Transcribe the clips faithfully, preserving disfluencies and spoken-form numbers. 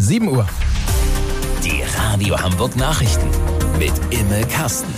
sieben Uhr. Die Radio Hamburg Nachrichten mit Imme Kasten.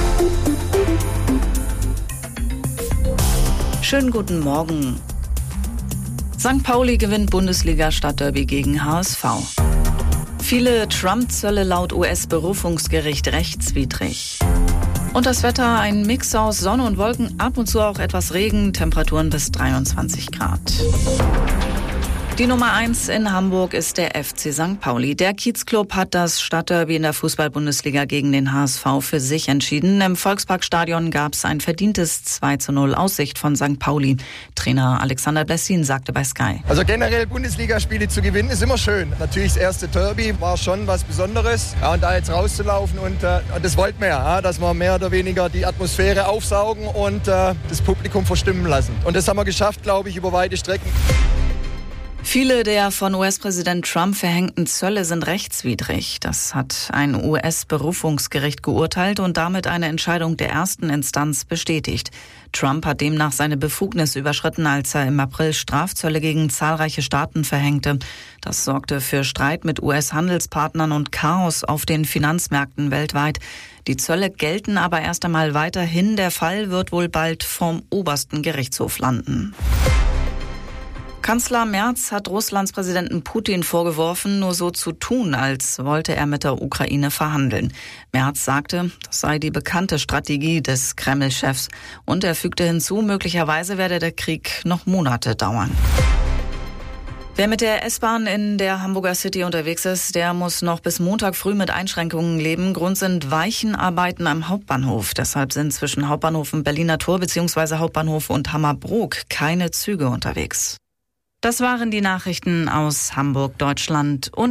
Schönen guten Morgen. Sankt Pauli gewinnt Bundesliga-Stadtderby gegen H S V. Viele Trump-Zölle laut U S-Berufungsgericht rechtswidrig. Und das Wetter, ein Mix aus Sonne und Wolken, ab und zu auch etwas Regen, Temperaturen bis dreiundzwanzig Grad. Die Nummer eins in Hamburg ist der F C Sankt Pauli. Der Kiezclub hat das Stadtderby in der Fußball-Bundesliga gegen den H S V für sich entschieden. Im Volksparkstadion gab es ein verdientes zwei zu null aus Sicht von Sankt Pauli. Trainer Alexander Blessin sagte bei Sky. Also generell Bundesligaspiele zu gewinnen ist immer schön. Natürlich das erste Derby war schon was Besonderes. Ja, und da jetzt rauszulaufen und äh, das wollten wir ja, dass wir mehr oder weniger die Atmosphäre aufsaugen und äh, das Publikum verstimmen lassen. Und das haben wir geschafft, glaube ich, über weite Strecken. Viele der von U S-Präsident Trump verhängten Zölle sind rechtswidrig. Das hat ein U S-Berufungsgericht geurteilt und damit eine Entscheidung der ersten Instanz bestätigt. Trump hat demnach seine Befugnis überschritten, als er im April Strafzölle gegen zahlreiche Staaten verhängte. Das sorgte für Streit mit U S-Handelspartnern und Chaos auf den Finanzmärkten weltweit. Die Zölle gelten aber erst einmal weiterhin. Der Fall wird wohl bald vom obersten Gerichtshof landen. Kanzler Merz hat Russlands Präsidenten Putin vorgeworfen, nur so zu tun, als wollte er mit der Ukraine verhandeln. Merz sagte, das sei die bekannte Strategie des Kreml-Chefs. Und er fügte hinzu, möglicherweise werde der Krieg noch Monate dauern. Wer mit der S-Bahn in der Hamburger City unterwegs ist, der muss noch bis Montag früh mit Einschränkungen leben. Grund sind Weichenarbeiten am Hauptbahnhof. Deshalb sind zwischen Hauptbahnhof und Berliner Tor bzw. Hauptbahnhof und Hammerbrook keine Züge unterwegs. Das waren die Nachrichten aus Hamburg, Deutschland und